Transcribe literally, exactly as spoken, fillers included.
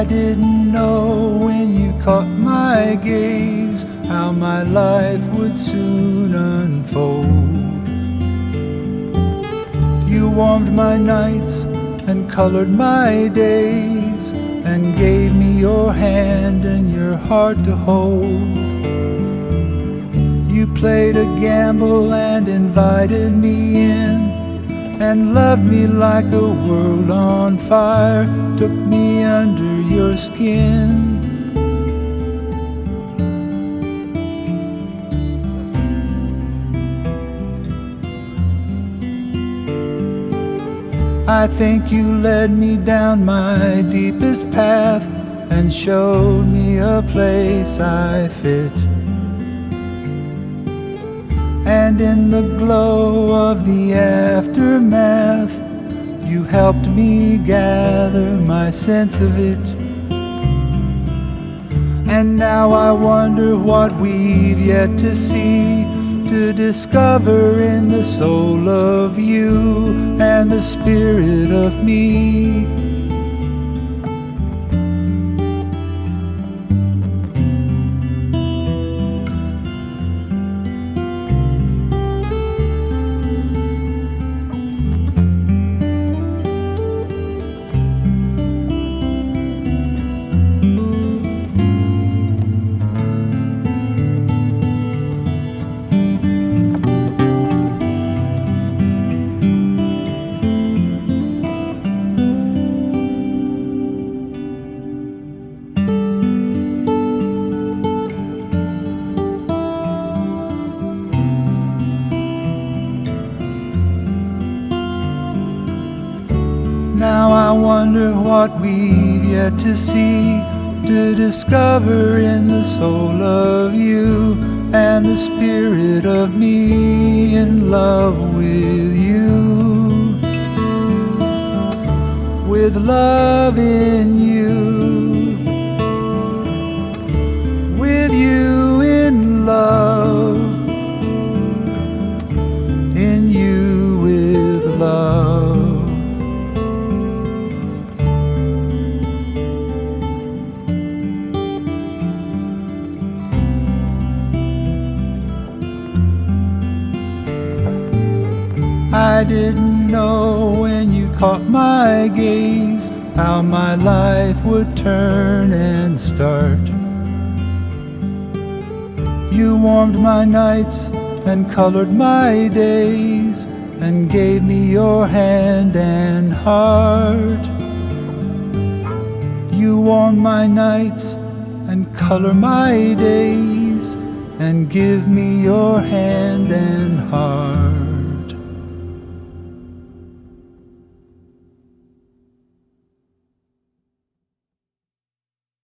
I didn't know when you caught my gaze how my life would soon unfold. You warmed my nights and colored my days and gave me your hand and your heart to hold. You played a gamble and invited me in and loved me like a world on fire, took me under your skin. I think you led me down my deepest path and showed me a place I fit. And in the glow of the aftermath, you helped me gather my sense of it. And now I wonder what we've yet to see, to discover in the soul of you and the spirit of me. Now I wonder what we've yet to see, to discover in the soul of you and the spirit of me in love with you. With love in you, with you in love, in you with love. I didn't know when you caught my gaze how my life would turn and start. You warmed my nights and colored my days and gave me your hand and heart. You warm my nights and color my days and give me your hand and heart.